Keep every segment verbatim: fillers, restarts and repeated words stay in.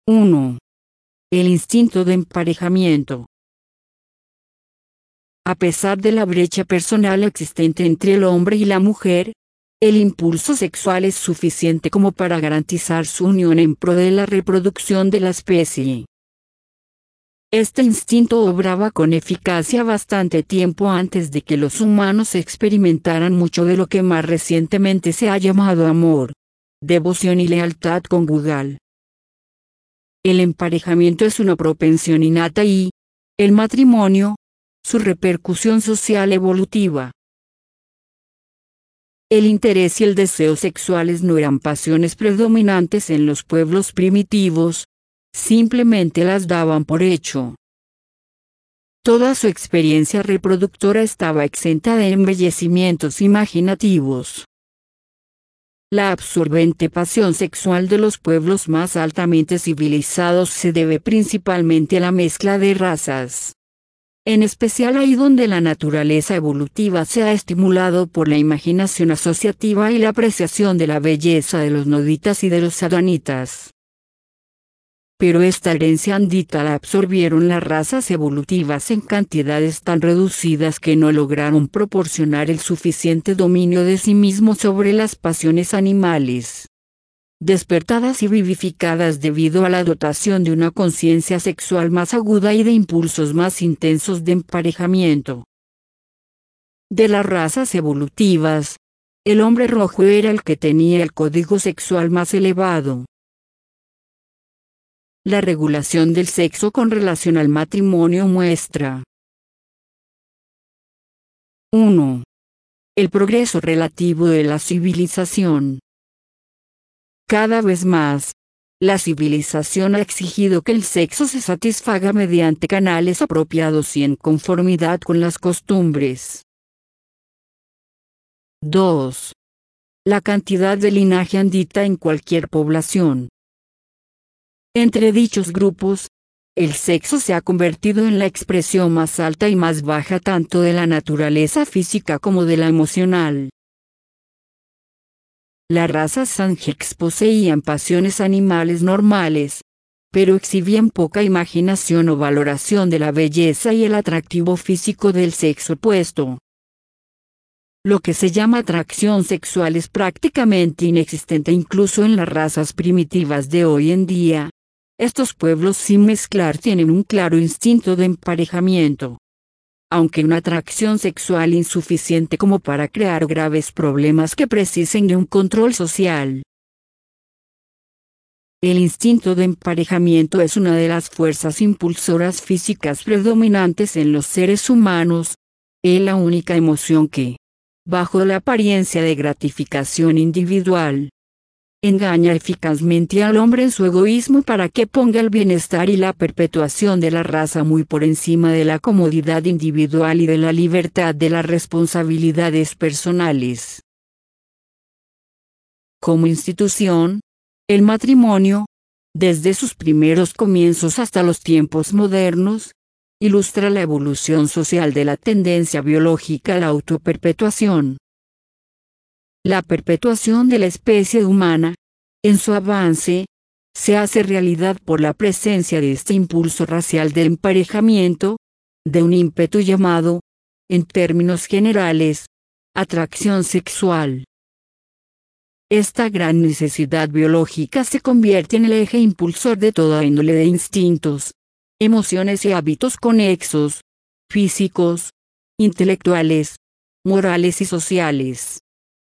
uno. El instinto de emparejamiento. A pesar de la brecha personal existente entre el hombre y la mujer, el impulso sexual es suficiente como para garantizar su unión en pro de la reproducción de la especie. Este instinto obraba con eficacia bastante tiempo antes de que los humanos experimentaran mucho de lo que más recientemente se ha llamado amor, devoción y lealtad conjugal. El emparejamiento es una propensión innata y, el matrimonio, su repercusión social evolutiva. El interés y el deseo sexuales no eran pasiones predominantes en los pueblos primitivos, simplemente las daban por hecho. Toda su experiencia reproductora estaba exenta de embellecimientos imaginativos. La absorbente pasión sexual de los pueblos más altamente civilizados se debe principalmente a la mezcla de razas. En especial ahí donde la naturaleza evolutiva se ha estimulado por la imaginación asociativa y la apreciación de la belleza de los noditas y de los adanitas. Pero esta herencia andita la absorbieron las razas evolutivas en cantidades tan reducidas que no lograron proporcionar el suficiente dominio de sí mismos sobre las pasiones animales, despertadas y vivificadas debido a la dotación de una conciencia sexual más aguda y de impulsos más intensos de emparejamiento. De las razas evolutivas, el hombre rojo era el que tenía el código sexual más elevado. La regulación del sexo con relación al matrimonio muestra: uno. El progreso relativo de la civilización. Cada vez más, la civilización ha exigido que el sexo se satisfaga mediante canales apropiados y en conformidad con las costumbres. dos. La cantidad de linaje andita en cualquier población. Entre dichos grupos, el sexo se ha convertido en la expresión más alta y más baja tanto de la naturaleza física como de la emocional. Las razas Sangex poseían pasiones animales normales, pero exhibían poca imaginación o valoración de la belleza y el atractivo físico del sexo opuesto. Lo que se llama atracción sexual es prácticamente inexistente incluso en las razas primitivas de hoy en día. Estos pueblos sin mezclar tienen un claro instinto de emparejamiento, aunque una atracción sexual insuficiente como para crear graves problemas que precisen de un control social. El instinto de emparejamiento es una de las fuerzas impulsoras físicas predominantes en los seres humanos, es la única emoción que, bajo la apariencia de gratificación individual, engaña eficazmente al hombre en su egoísmo para que ponga el bienestar y la perpetuación de la raza muy por encima de la comodidad individual y de la libertad de las responsabilidades personales. Como institución, el matrimonio, desde sus primeros comienzos hasta los tiempos modernos, ilustra la evolución social de la tendencia biológica a la autoperpetuación. La perpetuación de la especie humana, en su avance, se hace realidad por la presencia de este impulso racial del emparejamiento, de un ímpetu llamado, en términos generales, atracción sexual. Esta gran necesidad biológica se convierte en el eje impulsor de toda índole de instintos, emociones y hábitos conexos, físicos, intelectuales, morales y sociales.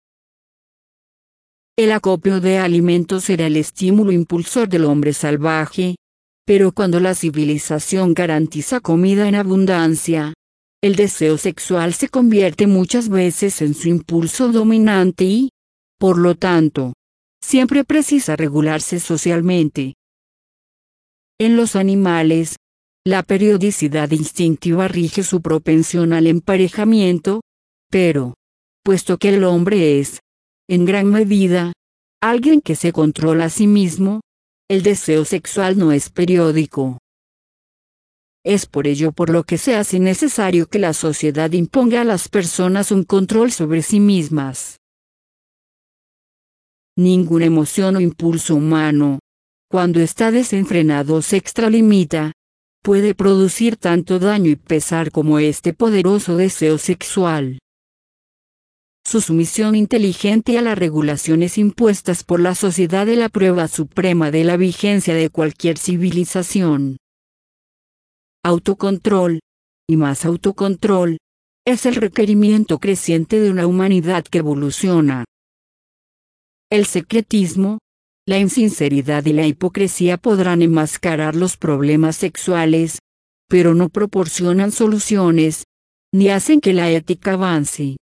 El acopio de alimentos era el estímulo impulsor del hombre salvaje, pero cuando la civilización garantiza comida en abundancia, el deseo sexual se convierte muchas veces en su impulso dominante y, por lo tanto, siempre precisa regularse socialmente. En los animales, la periodicidad instintiva rige su propensión al emparejamiento, pero, puesto que el hombre es, en gran medida, alguien que se controla a sí mismo, el deseo sexual no es periódico. Es por ello por lo que se hace necesario que la sociedad imponga a las personas un control sobre sí mismas. Ninguna emoción o impulso humano, cuando está desenfrenado o se extralimita, puede producir tanto daño y pesar como este poderoso deseo sexual. Su sumisión inteligente a las regulaciones impuestas por la sociedad es la prueba suprema de la vigencia de cualquier civilización. Autocontrol, y más autocontrol, es el requerimiento creciente de una humanidad que evoluciona. El secretismo, la insinceridad y la hipocresía podrán enmascarar los problemas sexuales, pero no proporcionan soluciones, ni hacen que la ética avance.